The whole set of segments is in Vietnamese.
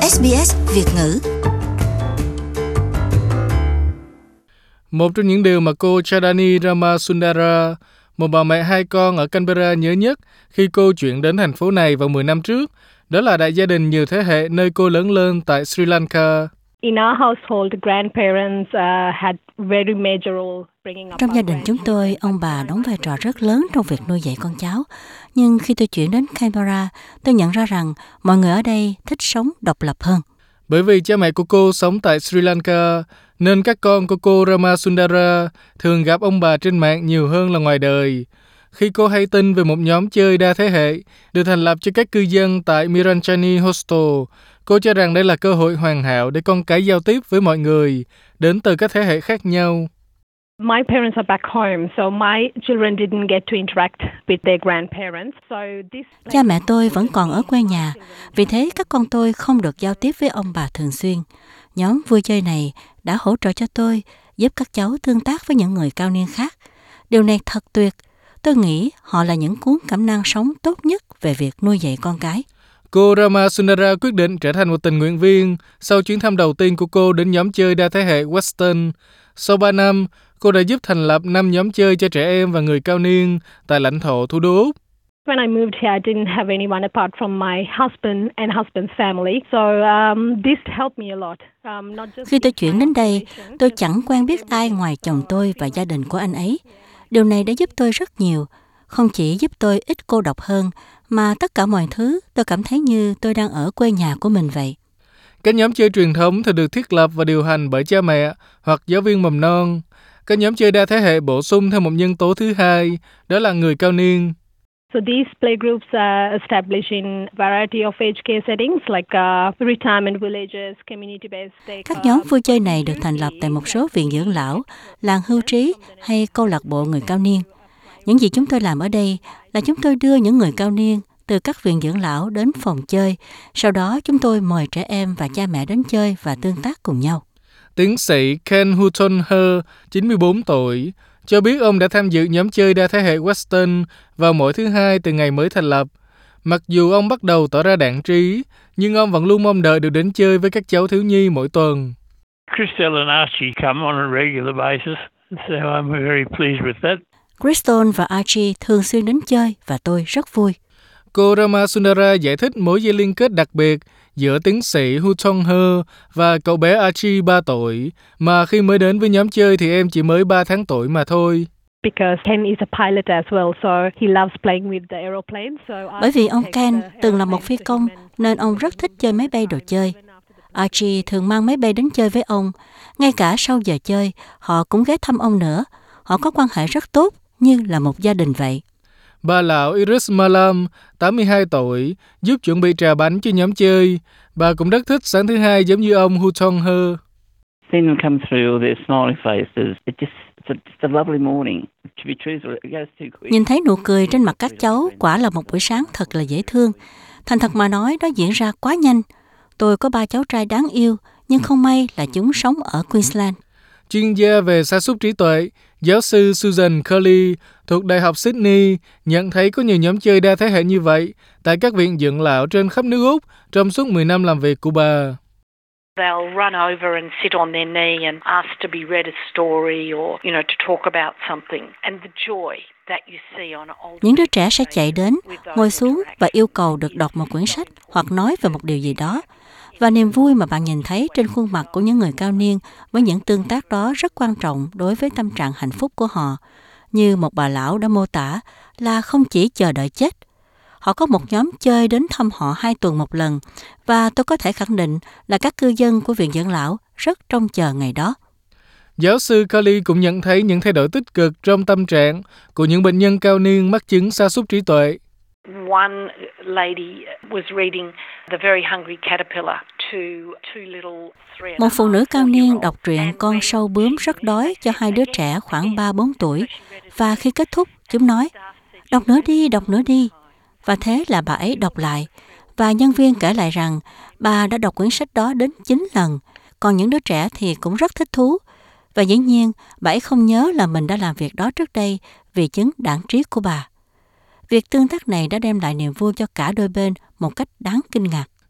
SBS Việt ngữ. Một trong những điều mà cô Chadani Ramasundara, một bà mẹ hai con ở Canberra nhớ nhất khi cô chuyển đến thành phố này vào 10 năm trước, đó là đại gia đình nhiều thế hệ nơi cô lớn lên tại Sri Lanka. In our household, grandparents had very major role bringing up. Trong gia đình chúng tôi, ông bà đóng vai trò rất lớn trong việc nuôi dạy con cháu. Nhưng khi tôi chuyển đến Canberra, tôi nhận ra rằng mọi người ở đây thích sống độc lập hơn. Bởi vì cha mẹ của cô sống tại Sri Lanka, nên các con của cô Ramasundara thường gặp ông bà trên mạng nhiều hơn là ngoài đời. Khi cô hay tin về một nhóm chơi đa thế hệ được thành lập cho các cư dân tại Miranchani Hostel, cô cho rằng đây là cơ hội hoàn hảo để con cái giao tiếp với mọi người, đến từ các thế hệ khác nhau. My parents are back home, so my children didn't get to interact with their grandparents. Cha mẹ tôi vẫn còn ở quê nhà, vì thế các con tôi không được giao tiếp với ông bà thường xuyên. Nhóm vui chơi này đã hỗ trợ cho tôi, giúp các cháu tương tác với những người cao niên khác. Điều này thật tuyệt. Tôi nghĩ họ là những cuốn cẩm nang sống tốt nhất về việc nuôi dạy con cái. Cô Ramasundara quyết định trở thành một tình nguyện viên sau chuyến thăm đầu tiên của cô đến nhóm chơi đa thế hệ Western. Sau 3 năm, cô đã giúp thành lập 5 nhóm chơi cho trẻ em và người cao niên tại lãnh thổ thủ đô Úc. When I moved here, I didn't have anyone apart from my husband and husband's family, so this helped me a lot. Khi tôi chuyển đến đây, tôi chẳng quen biết ai ngoài chồng tôi và gia đình của anh ấy. Điều này đã giúp tôi rất nhiều, không chỉ giúp tôi ít cô độc hơn, mà tất cả mọi thứ tôi cảm thấy như tôi đang ở quê nhà của mình vậy. Các nhóm chơi truyền thống thường được thiết lập và điều hành bởi cha mẹ hoặc giáo viên mầm non. Các nhóm chơi đa thế hệ bổ sung thêm một nhân tố thứ hai, đó là người cao niên. So these playgroups are established in variety of age care settings like retirement villages, community-based. Các nhóm vui chơi này được thành lập tại một số viện dưỡng lão, làng hưu trí hay câu lạc bộ người cao niên. Những gì chúng tôi làm ở đây là chúng tôi đưa những người cao niên từ các viện dưỡng lão đến phòng chơi. Sau đó chúng tôi mời trẻ em và cha mẹ đến chơi và tương tác cùng nhau. Tiến sĩ Ken Hutton-Her, 94 tuổi, cho biết ông đã tham dự nhóm chơi đa thế hệ Western vào mỗi thứ Hai từ ngày mới thành lập. Mặc dù ông bắt đầu tỏ ra đãng trí, nhưng ông vẫn luôn mong đợi được đến chơi với các cháu thiếu nhi mỗi tuần. Crystal and Archie come on a regular basis, so I'm very pleased with that. Crystal và Archie thường xuyên đến chơi và tôi rất vui. Cô Ramasundara giải thích mối dây liên kết đặc biệt giữa tiến sĩ Hutton-Her và cậu bé Archie 3 tuổi, mà khi mới đến với nhóm chơi thì em chỉ mới 3 tháng tuổi mà thôi. Bởi vì ông Ken từng là một phi công nên ông rất thích chơi máy bay đồ chơi. Archie thường mang máy bay đến chơi với ông. Ngay cả sau giờ chơi, họ cũng ghé thăm ông nữa. Họ có quan hệ rất tốt, như là một gia đình vậy. Bà lão Iris Malam, 82 tuổi, giúp chuẩn bị trà bánh cho nhóm chơi. Bà cũng rất thích sáng thứ Hai giống như ông Hutton-Her. Nhìn thấy nụ cười trên mặt các cháu quả là một buổi sáng thật là dễ thương. Thành thật mà nói, nó diễn ra quá nhanh. Tôi có 3 cháu trai đáng yêu, nhưng không may là chúng sống ở Queensland. Chuyên gia về sa sút trí tuệ, giáo sư Susan Curley thuộc Đại học Sydney nhận thấy có nhiều nhóm chơi đa thế hệ như vậy tại các viện dưỡng lão trên khắp nước Úc trong suốt 10 năm làm việc của bà. They'll run over and sit on their knee and ask to be read a story or, to talk about something. And the joy that you see on an old... Những đứa trẻ sẽ chạy đến, ngồi xuống và yêu cầu được đọc một quyển sách hoặc nói về một điều gì đó. Và niềm vui mà bạn nhìn thấy trên khuôn mặt của những người cao niên với những tương tác đó rất quan trọng đối với tâm trạng hạnh phúc của họ. Như một bà lão đã mô tả là không chỉ chờ đợi chết. Họ có một nhóm chơi đến thăm họ 2 tuần một lần và tôi có thể khẳng định là các cư dân của viện dưỡng lão rất trông chờ ngày đó. Giáo sư Curley cũng nhận thấy những thay đổi tích cực trong tâm trạng của những bệnh nhân cao niên mắc chứng sa sút trí tuệ. One lady was reading The Very Hungry Caterpillar to two little 3. Một phụ nữ cao niên đọc truyện Con sâu bướm rất đói cho 2 đứa trẻ khoảng 3-4 tuổi. Và khi kết thúc, chúng nói, đọc nữa đi. Và thế là bà ấy đọc lại. Và nhân viên kể lại rằng bà đã đọc quyển sách đó đến 9 lần. Còn những đứa trẻ thì cũng rất thích thú. Và dĩ nhiên, bà ấy không nhớ là mình đã làm việc đó trước đây vì chứng đãng trí của bà. Việc tương tác này đã đem lại niềm vui cho cả đôi bên một cách đáng kinh ngạc.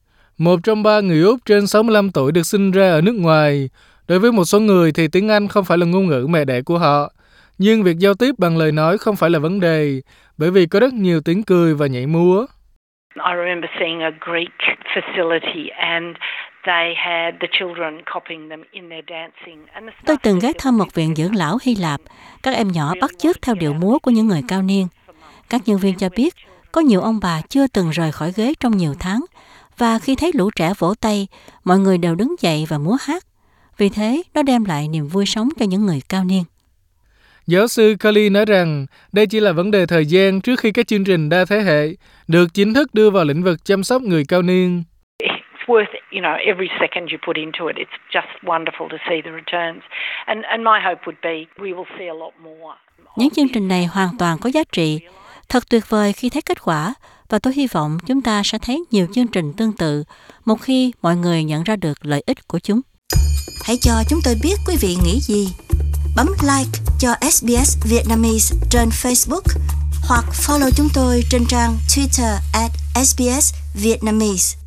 1 trong 3 người Úc trên 65 tuổi được sinh ra ở nước ngoài. Đối với một số người thì tiếng Anh không phải là ngôn ngữ mẹ đẻ của họ. Nhưng việc giao tiếp bằng lời nói không phải là vấn đề, bởi vì có rất nhiều tiếng cười và nhảy múa. I remember seeing a Greek facility and they had the children copying them in their dancing. Tôi từng ghé thăm một viện dưỡng lão Hy Lạp. Các em nhỏ bắt chước theo điệu múa của những người cao niên. Các nhân viên cho biết có nhiều ông bà chưa từng rời khỏi ghế trong nhiều tháng, và khi thấy lũ trẻ vỗ tay, mọi người đều đứng dậy và múa hát. Vì thế, nó đem lại niềm vui sống cho những người cao niên. Giáo sư Kelly nói rằng đây chỉ là vấn đề thời gian trước khi các chương trình đa thế hệ được chính thức đưa vào lĩnh vực chăm sóc người cao niên. It's worth, every second you put into it. It's just wonderful to see the returns. And my hope would be we will see a lot more. Những chương trình này hoàn toàn có giá trị. Thật tuyệt vời khi thấy kết quả, và tôi hy vọng chúng ta sẽ thấy nhiều chương trình tương tự một khi mọi người nhận ra được lợi ích của chúng. Hãy cho chúng tôi biết quý vị nghĩ gì. Bấm like cho SBS Vietnamese trên Facebook hoặc follow chúng tôi trên trang Twitter @SBS Vietnamese.